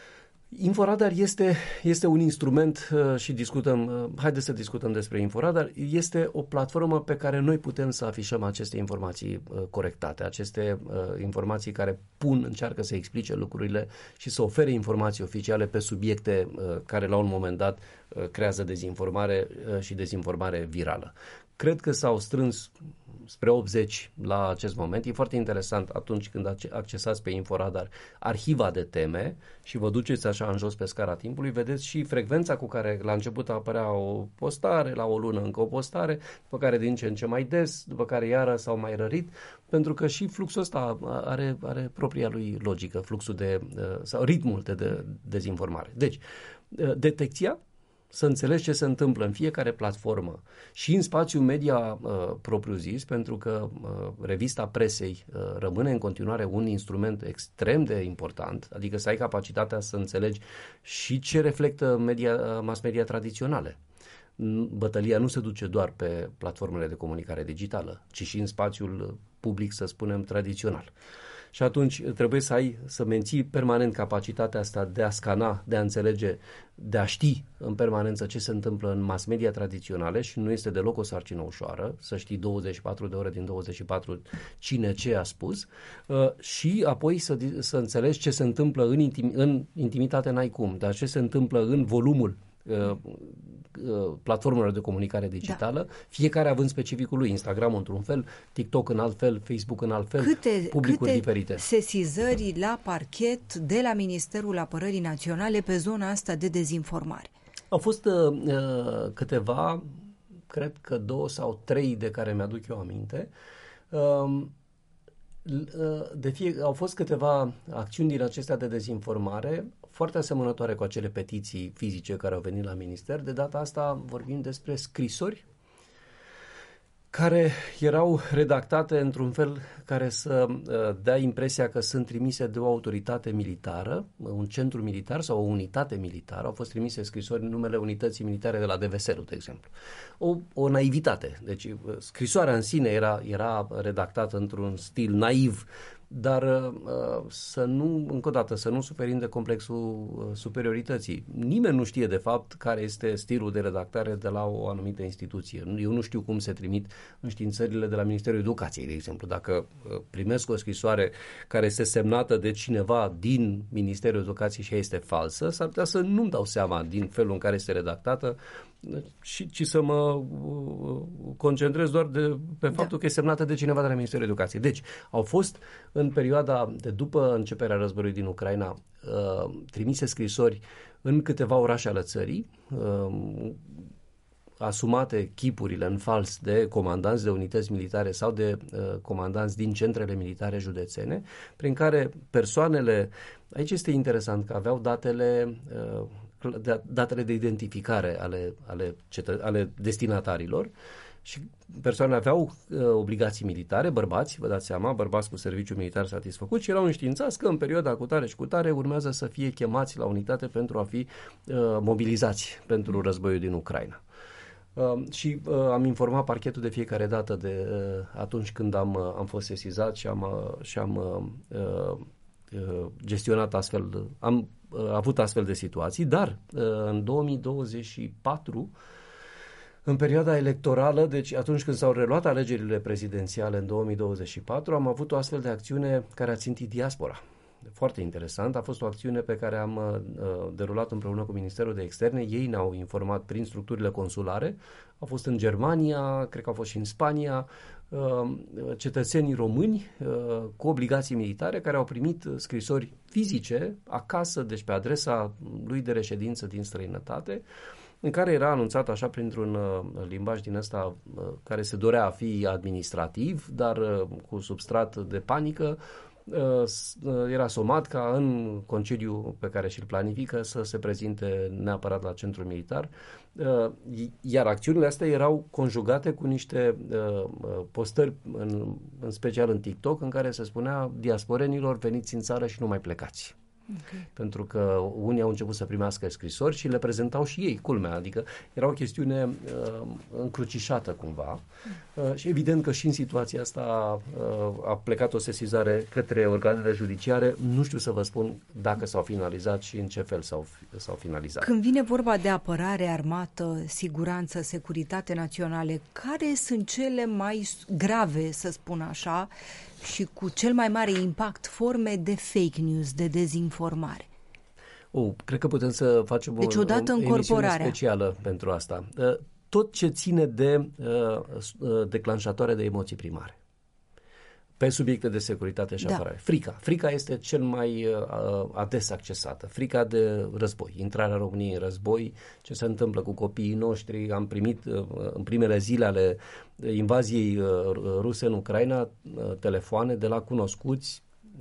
Inforadar este, este un instrument uh, și discutăm, uh, haideți să discutăm despre Inforadar, este o platformă pe care noi putem să afișăm aceste informații uh, corectate, aceste uh, informații care pun, încearcă să explice lucrurile și să ofere informații oficiale pe subiecte uh, care la un moment dat uh, creează dezinformare uh, și dezinformare virală. Cred că s-au strâns spre optzeci la acest moment. E foarte interesant atunci când accesați pe Inforadar arhiva de teme și vă duceți așa în jos pe scara timpului, vedeți și frecvența cu care la început apărea o postare, la o lună încă o postare, după care din ce în ce mai des, după care iară s-au mai rărit, pentru că și fluxul ăsta are, are propria lui logică, fluxul de, sau ritmul de, de dezinformare. Deci, detecția, să înțelegi ce se întâmplă în fiecare platformă și în spațiul media uh, propriu-zis, pentru că uh, revista presei uh, rămâne în continuare un instrument extrem de important, adică să ai capacitatea să înțelegi și ce reflectă media, uh, mass media tradiționale. Bătălia nu se duce doar pe platformele de comunicare digitală, ci și în spațiul public, să spunem, tradițional. Și atunci trebuie să ai, să menții permanent capacitatea asta de a scana, de a înțelege, de a ști în permanență ce se întâmplă în mass media tradiționale și nu este deloc o sarcină ușoară, să știi douăzeci și patru de ore din douăzeci și patru cine ce a spus uh, și apoi să, să înțelegi ce se întâmplă în, intim, în intimitate n-ai cum, dar ce se întâmplă în volumul uh, platformelor de comunicare digitală, da. Fiecare având specificul lui, Instagram într-un fel, TikTok în alt fel, Facebook în alt fel, câte, publicuri câte diferite. Sesizări la parchet de la Ministerul Apărării Naționale pe zona asta de dezinformare? Au fost uh, câteva, cred că două sau trei de care mi-aduc eu aminte. Uh, de fie, au fost câteva acțiuni din acestea de dezinformare foarte asemănătoare cu acele petiții fizice care au venit la minister. De data asta vorbim despre scrisori care erau redactate într-un fel care să uh, dea impresia că sunt trimise de o autoritate militară, un centru militar sau o unitate militară. Au fost trimise scrisori în numele unității militare de la D V S-ul, de exemplu. O, o naivitate. Deci scrisoarea în sine era, era redactată într-un stil naiv, dar uh, să nu, încă o dată, să nu suferim de complexul uh, superiorității. Nimeni nu știe de fapt care este stilul de redactare de la o anumită instituție. Eu nu știu cum se trimit înștiințările de la Ministerul Educației, de exemplu. Dacă uh, primesc o scrisoare care este semnată de cineva din Ministerul Educației și ea este falsă, s-ar putea să nu-mi dau seama din felul în care este redactată, și, ci să mă uh, concentrez doar de, pe faptul da. că e semnată de cineva de la Ministerul Educației. Deci, au fost în perioada de după începerea războiului din Ucraina uh, trimise scrisori în câteva orașe ale țării, uh, asumate chipurile în fals de comandanți de unități militare sau de uh, comandanți din centrele militare județene, prin care persoanele, aici este interesant că aveau datele uh, datele de identificare ale, ale, cetă, ale destinatarilor și persoanele aveau uh, obligații militare, bărbați, vă dați seama, bărbați cu serviciu militar satisfăcut și erau înștiințați că în perioada cu tare și cu tare urmează să fie chemați la unitate pentru a fi uh, mobilizați pentru războiul din Ucraina. Uh, și uh, am informat parchetul de fiecare dată de uh, atunci când am, uh, am fost sesizat și am, uh, și am uh, uh, gestionat astfel, am uh, avut astfel de situații, dar uh, în două mii douăzeci și patru, în perioada electorală, deci atunci când s-au reluat alegerile prezidențiale în două mii douăzeci și patru, am avut o astfel de acțiune care a țintit diaspora. Foarte interesant, a fost o acțiune pe care am uh, derulat împreună cu Ministerul de Externe. Ei ne-au informat prin structurile consulare, au fost în Germania, cred că au fost și în Spania, uh, cetățenii români uh, cu obligații militare care au primit scrisori fizice acasă, deci pe adresa lui de reședință din străinătate, în care era anunțat așa printr-un uh, limbaj din ăsta uh, care se dorea a fi administrativ, dar uh, cu substrat de panică, era somat ca în concediu pe care și-l planifică să se prezinte neapărat la centrul militar, iar acțiunile astea erau conjugate cu niște postări, în, în special în TikTok, în care se spunea diasporenilor veniți în țară și nu mai plecați. Okay. Pentru că unii au început să primească scrisori și le prezentau și ei, culmea, adică era o chestiune uh, încrucișată cumva uh, și evident că și în situația asta uh, a plecat o sesizare către organele judiciare. Nu știu să vă spun dacă s-au finalizat și în ce fel s-au, s-au finalizat. Când vine vorba de apărare, armată, siguranță, securitate naționale, care sunt cele mai grave, să spun așa, și cu cel mai mare impact forme de fake news, de dezinformare? Oh, cred că putem să facem deci, o, odată o emisiune specială pentru asta. Tot ce ține de uh, declanșatoare de emoții primare pe subiecte de securitate și da. apărare. Frica. Frica este cel mai uh, ades accesată. Frica de război. Intrarea României în război, ce se întâmplă cu copiii noștri. Am primit uh, în primele zile ale invaziei uh, ruse în Ucraina uh, telefoane de la cunoscuți,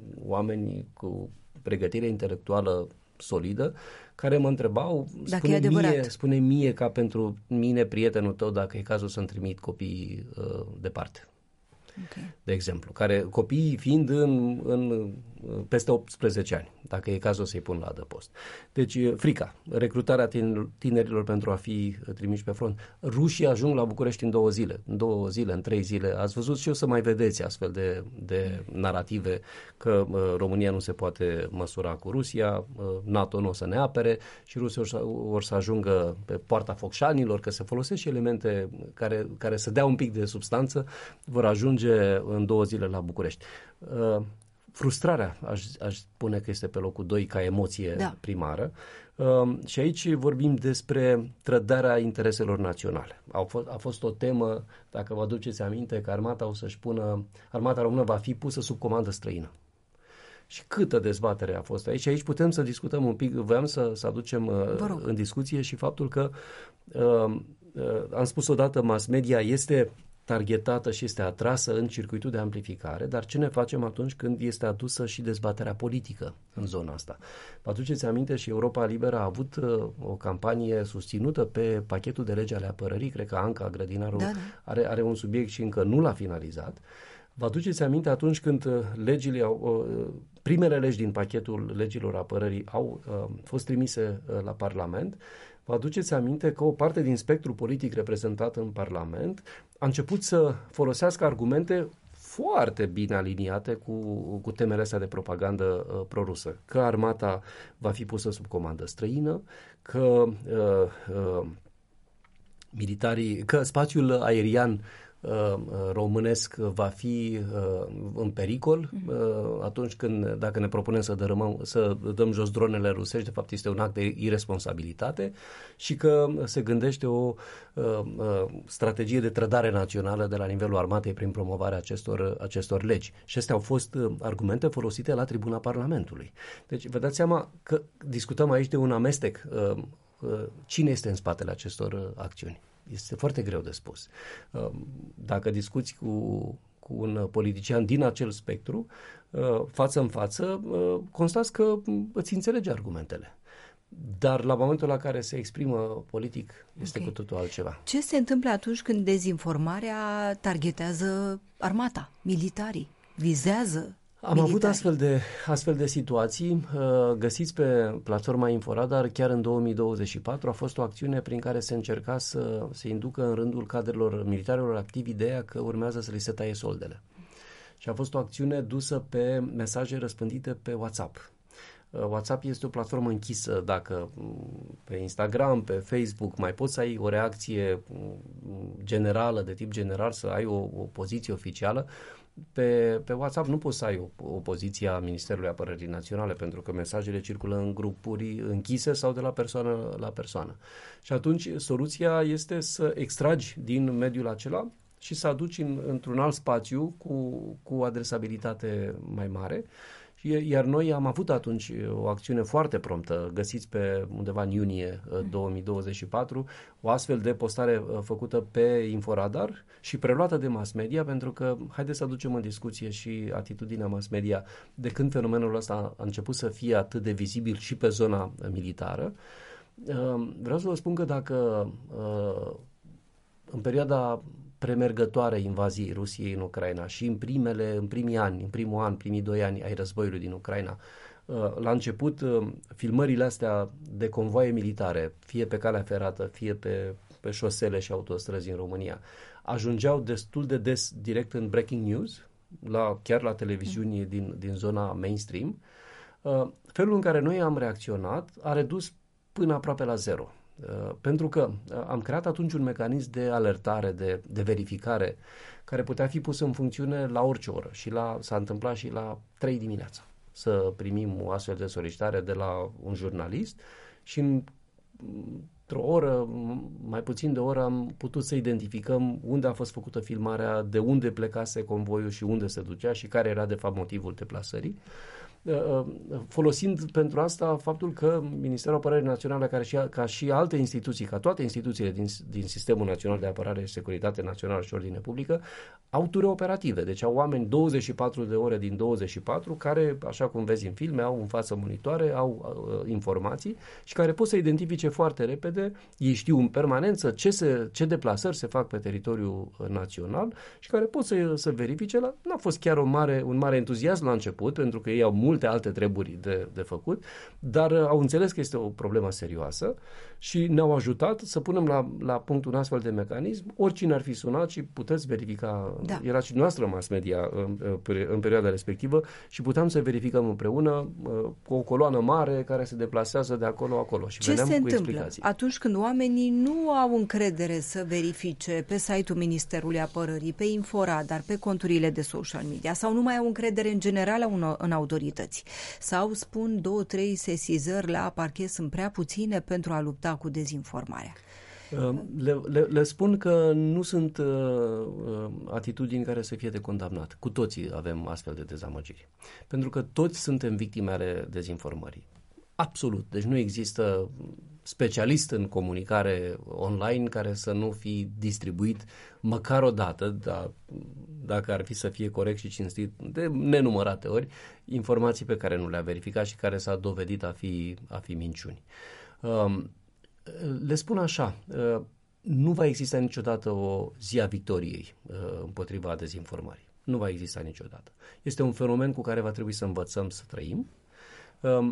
oameni cu pregătire intelectuală solidă, care mă întrebau, spune mie, spune mie ca pentru mine, prietenul tău, dacă e cazul să-mi trimit copiii uh, departe. Okay. De exemplu, care copiii fiind în, în peste optsprezece ani, dacă e cazul să-i pun la adăpost. Deci, frica, recrutarea tinerilor pentru a fi trimiși pe front. Rușii ajung la București în două zile, în două zile, în trei zile. Ați văzut și o să mai vedeți astfel de, de narrative că uh, România nu se poate măsura cu Rusia, uh, NATO nu o să ne apere și Rusia or să, or să ajungă pe poarta Focșanilor, că se folosesc și elemente care, care să dea un pic de substanță, vor ajunge în două zile la București. Uh, frustrarea, aș, aș spune că este pe locul doi ca emoție da. primară. Uh, și aici vorbim despre trădarea intereselor naționale. A fost, a fost o temă, dacă vă aduceți aminte, că armata o să-și pună, armata română va fi pusă sub comandă străină. Și câtă dezbatere a fost aici. Aici putem să discutăm un pic, voiam să, să aducem uh, în discuție și faptul că, uh, uh, am spus odată, mass media este targetată și este atrasă în circuitul de amplificare, dar ce ne facem atunci când este adusă și dezbaterea politică în zona asta? Vă aduceți aminte și Europa Liberă a avut uh, o campanie susținută pe pachetul de lege ale apărării, cred că Anca Grădinaru da, da. Are, are un subiect și încă nu l-a finalizat. Vă aduceți aminte atunci când legile au, primele legi din pachetul legilor apărării au uh, fost trimise uh, la Parlament? Vă aduceți aminte că o parte din spectrul politic reprezentat în Parlament a început să folosească argumente foarte bine aliniate cu, cu temele astea de propagandă uh, prorusă. Că armata va fi pusă sub comandă străină, că uh, uh, militarii, că spațiul aerian românesc va fi în pericol atunci când, dacă ne propunem să dărâmăm, să dăm jos dronele rusești, de fapt este un act de irresponsabilitate și că se gândește o strategie de trădare națională de la nivelul armatei prin promovarea acestor, acestor legi. Și astea au fost argumente folosite la tribuna Parlamentului. Deci vă dați seama că discutăm aici de un amestec. Cine este în spatele acestor acțiuni? Este foarte greu de spus. Dacă discuți cu, cu un politician din acel spectru, față în față, constați că îți înțelege argumentele. Dar la momentul la care se exprimă politic, este okay. cu totul altceva. Ce se întâmplă atunci când dezinformarea targetează armata, militarii, vizează Am militari. avut astfel de, astfel de situații. Găsiți pe platforma Inforadar, chiar în două mii douăzeci și patru a fost o acțiune prin care se încerca să se inducă în rândul cadrelor militarilor activi ideea că urmează să li se taie soldele. Și a fost o acțiune dusă pe mesaje răspândite pe WhatsApp. WhatsApp este o platformă închisă. Dacă pe Instagram, pe Facebook mai poți să ai o reacție generală, de tip general, să ai o, o poziție oficială, Pe, pe WhatsApp nu poți să ai o, o poziție a Ministerului Apărării Naționale, pentru că mesajele circulă în grupuri închise sau de la persoană la persoană. Și atunci soluția este să extragi din mediul acela și să aduci în, într-un alt spațiu cu, cu adresabilitate mai mare. Iar noi am avut atunci o acțiune foarte promptă, găsiți pe undeva în iunie două mii douăzeci și patru, o astfel de postare făcută pe Inforadar și preluată de mass media, pentru că haideți să aducem în discuție și atitudinea mass media de când fenomenul ăsta a început să fie atât de vizibil și pe zona militară. Vreau să vă spun că dacă în perioada premergătoare invaziei Rusiei în Ucraina și în primele, în primii ani, în primul an, primii doi ani ai războiului din Ucraina, la început filmările astea de convoaie militare, fie pe calea ferată, fie pe, pe șosele și autostrăzi în România, ajungeau destul de des direct în breaking news, la, chiar la televiziuni din, din zona mainstream. Felul în care noi am reacționat a redus până aproape la zero. Uh, pentru că uh, am creat atunci un mecanism de alertare, de, de verificare, care putea fi pus în funcțiune la orice oră și la, s-a întâmplat și la trei dimineața să primim o astfel de solicitare de la un jurnalist și în, într-o oră, mai puțin de o oră, am putut să identificăm unde a fost făcută filmarea, de unde plecase convoiul și unde se ducea și care era de fapt motivul deplasării. Folosind pentru asta faptul că Ministerul Apărării Naționale, care și, ca și alte instituții, ca toate instituțiile din, din Sistemul Național de Apărare și Securitate Națională și Ordine Publică, au ture operative. Deci au oameni douăzeci și patru de ore din douăzeci și patru care, așa cum vezi în filme, au în față monitoare, au uh, informații și care pot să identifice foarte repede, ei știu în permanență ce, se, ce deplasări se fac pe teritoriul național și care pot să, să verifice. La, n-a fost chiar o mare, un mare entuziasm la început, pentru că ei au multe alte treburi de, de făcut, dar au înțeles că este o problemă serioasă și ne-au ajutat să punem la, la punct un astfel de mecanism. Oricine ar fi sunat și puteți verifica, da. Era și noastră mass media în, în perioada respectivă și puteam să verificăm împreună cu o coloană mare care se deplasează de acolo acolo și ce veneam se cu întâmplă explicații. Atunci când oamenii nu au încredere să verifice pe site-ul Ministerului Apărării, pe Inforadar, pe conturile de social media sau nu mai au încredere în general în autorități sau spun două, trei sesizări la parchet sunt prea puține pentru a lupta cu dezinformarea? Le, le, le spun că nu sunt uh, atitudini care să fie de condamnat. Cu toții avem astfel de dezamăgiri. Pentru că toți suntem victime ale dezinformării. Absolut. Deci nu există specialist în comunicare online care să nu fi distribuit măcar o dată, dar dacă ar fi să fie corect și cinstit, de nenumărate ori, informații pe care nu le-a verificat și care s-a dovedit a fi, a fi minciuni. Um, Le spun așa, nu va exista niciodată o zi a victoriei împotriva dezinformării. Nu va exista niciodată. Este un fenomen cu care va trebui să învățăm să trăim.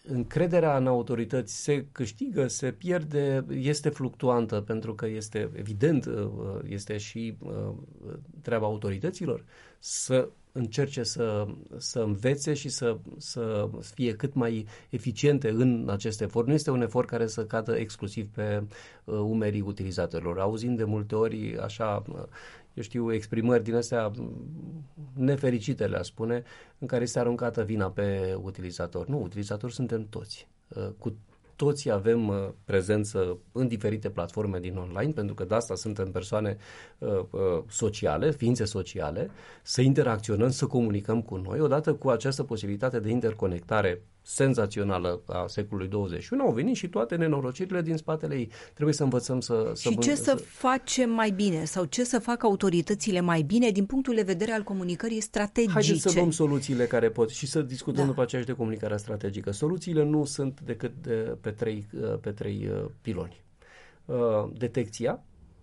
încrederea în autorități se câștigă, se pierde, este fluctuantă, pentru că este evident, este și treaba autorităților să încerce să, să învețe și să, să fie cât mai eficiente în acest efort. Nu este un efort care să cadă exclusiv pe umerii utilizatorilor. Auzim de multe ori așa, eu știu, exprimări din astea nefericite, le-a spune, în care este aruncată vina pe utilizator. Nu, utilizatori suntem toți. Cu toții avem uh, prezență în diferite platforme din online, pentru că de asta suntem persoane uh, uh, sociale, ființe sociale, să interacționăm, să comunicăm cu noi. Odată cu această posibilitate de interconectare senzațională a secolului douăzeci și unu, au venit și toate nenorocirile din spatele ei. Trebuie să învățăm să... să și ce să, să facem mai bine sau ce să facă autoritățile mai bine din punctul de vedere al comunicării strategice? Haideți să luăm soluțiile care pot și să discutăm da. după aceea și de comunicarea strategică. Soluțiile nu sunt decât de, pe trei, pe trei piloni. Detecția,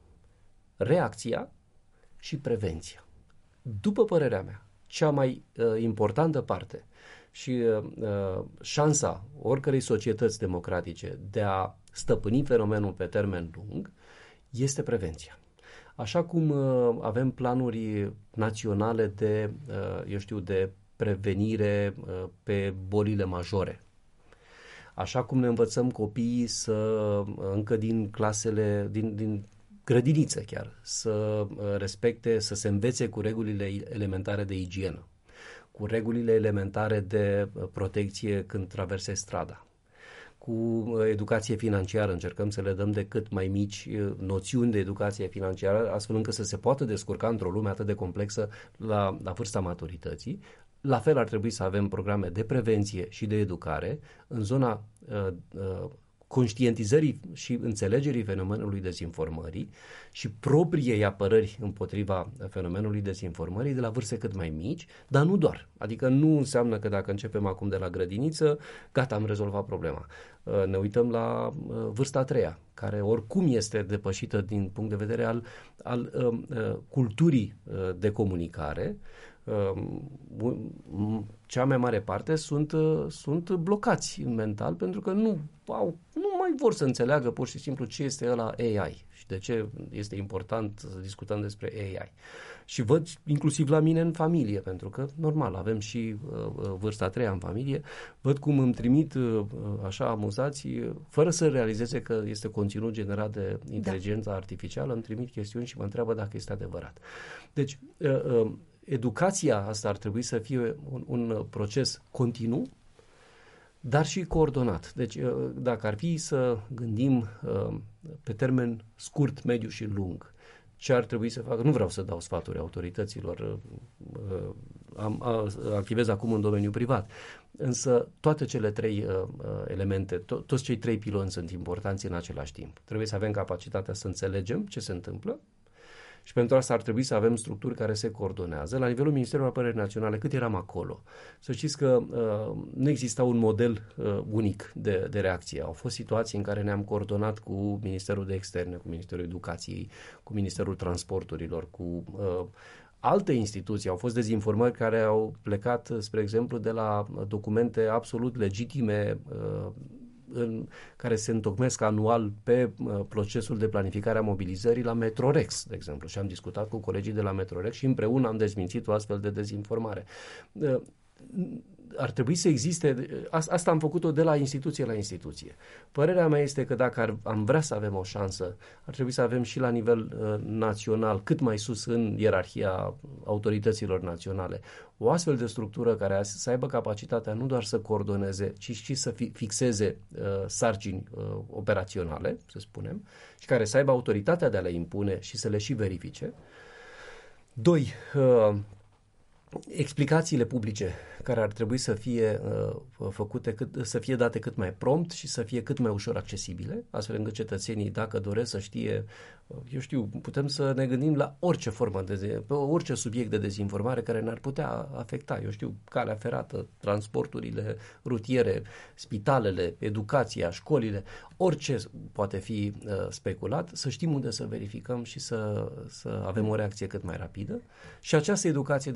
reacția și prevenția. După părerea mea, cea mai importantă parte și uh, șansa oricărei societăți democratice de a stăpâni fenomenul pe termen lung este prevenția. Așa cum uh, avem planuri naționale de, uh, eu știu, de prevenire uh, pe bolile majore, așa cum ne învățăm copiii să, uh, încă din clasele, din, din grădiniță chiar, să uh, respecte, să se învețe cu regulile elementare de igienă, cu regulile elementare de protecție când traversezi strada, cu educație financiară, încercăm să le dăm de cât mai mici noțiuni de educație financiară, astfel încât să se poată descurca într-o lume atât de complexă la, la vârsta maturității. La fel ar trebui să avem programe de prevenție și de educare în zona uh, uh, conștientizării și înțelegerii fenomenului dezinformării și propriei apărări împotriva fenomenului dezinformării de la vârste cât mai mici, dar nu doar. Adică nu înseamnă că dacă începem acum de la grădiniță, gata, am rezolvat problema. Ne uităm la vârsta a treia, care oricum este depășită din punct de vedere al, al uh, culturii de comunicare. Cea mai mare parte sunt, sunt blocați mental pentru că nu, au, nu mai vor să înțeleagă pur și simplu ce este ăla A I și de ce este important să discutăm despre A I. Și văd inclusiv la mine în familie, pentru că normal avem și uh, vârsta a treia în familie, văd cum îmi trimit uh, așa amuzați, fără să realizeze că este conținut generat de inteligența da. artificială, îmi trimit chestiuni și mă întreabă dacă este adevărat. Deci uh, uh, educația asta ar trebui să fie un, un proces continuu, dar și coordonat. Deci, dacă ar fi să gândim pe termen scurt, mediu și lung, ce ar trebui să facă, nu vreau să dau sfaturi autorităților, am, activez acum în domeniul privat, însă toate cele trei elemente, to- toți cei trei piloni sunt importanți în același timp. Trebuie să avem capacitatea să înțelegem ce se întâmplă, și pentru asta ar trebui să avem structuri care se coordonează. La nivelul Ministerului Apărării Naționale, cât eram acolo, să știți că uh, nu exista un model uh, unic de, de reacție. Au fost situații în care ne-am coordonat cu Ministerul de Externe, cu Ministerul Educației, cu Ministerul Transporturilor, cu uh, alte instituții. Au fost dezinformări care au plecat, spre exemplu, de la documente absolut legitime uh, în care se întocmesc anual pe uh, procesul de planificare a mobilizării la Metrorex, de exemplu. Și am discutat cu colegii de la Metrorex și împreună am dezmințit o astfel de dezinformare. Uh, ar trebui să existe, asta am făcut-o de la instituție la instituție. Părerea mea este că dacă ar, am vrea să avem o șansă, ar trebui să avem și la nivel uh, național, cât mai sus în ierarhia autorităților naționale, o astfel de structură care să aibă capacitatea nu doar să coordoneze, ci și să fi, fixeze uh, sarcini uh, operaționale, să spunem, și care să aibă autoritatea de a le impune și să le și verifice. Doi, uh, explicațiile publice care ar trebui să fie uh, făcute, cât, să fie date cât mai prompt și să fie cât mai ușor accesibile, astfel încât cetățenii, dacă doresc să știe, uh, eu știu, putem să ne gândim la orice formă, de, pe orice subiect de dezinformare care ne-ar putea afecta, eu știu, calea ferată, transporturile rutiere, spitalele, educația, școlile, orice poate fi uh, speculat, să știm unde să verificăm și să, să avem o reacție cât mai rapidă. Și această educație de care vă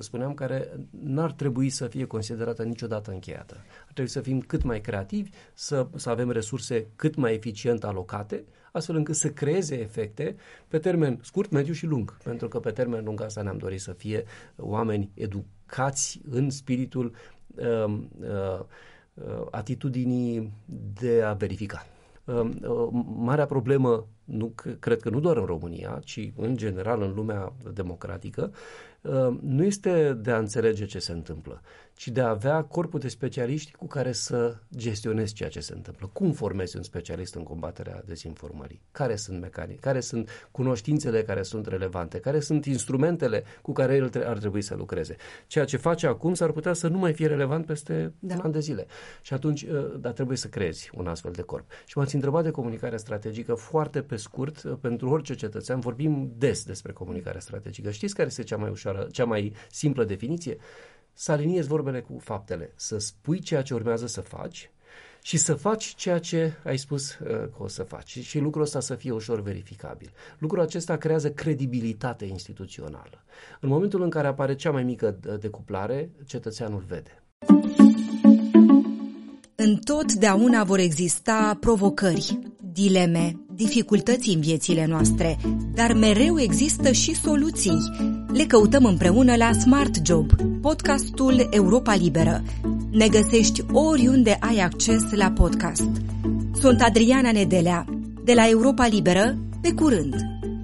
spuneam, care n-ar trebui să fie considerată niciodată încheiată. Ar trebui să fim cât mai creativi, să, să avem resurse cât mai eficient alocate, astfel încât să creeze efecte pe termen scurt, mediu și lung. Pentru că pe termen lung asta ne-am dorit să fie oameni educați în spiritul uh, uh, atitudinii de a verifica. Marea problemă, nu, cred că nu doar în România, ci în general în lumea democratică, nu este de a înțelege ce se întâmplă, ci de a avea corpul de specialiști cu care să gestionezi ceea ce se întâmplă. Cum formezi un specialist în combaterea dezinformării? Care sunt mecanici? Care sunt cunoștințele care sunt relevante? Care sunt instrumentele cu care el ar trebui să lucreze? Ceea ce face acum s-ar putea să nu mai fie relevant peste da. un an de zile. Și atunci, da, trebuie să creezi un astfel de corp. Și m-ați întrebat de comunicarea strategică foarte pe scurt, pentru orice cetățean. Vorbim des despre comunicarea strategică. Știți care este cea mai ușoară, cea mai simplă definiție? Să aliniezi vorbele cu faptele, să spui ceea ce urmează să faci și să faci ceea ce ai spus uh, că o să faci. Și, și lucrul ăsta să fie ușor verificabil. Lucrul acesta creează credibilitate instituțională. În momentul în care apare cea mai mică decuplare, cetățeanul vede. Întotdeauna vor exista provocări, dileme, dificultăți în viețile noastre, dar mereu există și soluții. Le căutăm împreună la Smart Job, podcastul Europa Liberă. Ne găsești oriunde ai acces la podcast. Sunt Adriana Nedelea, de la Europa Liberă, pe curând!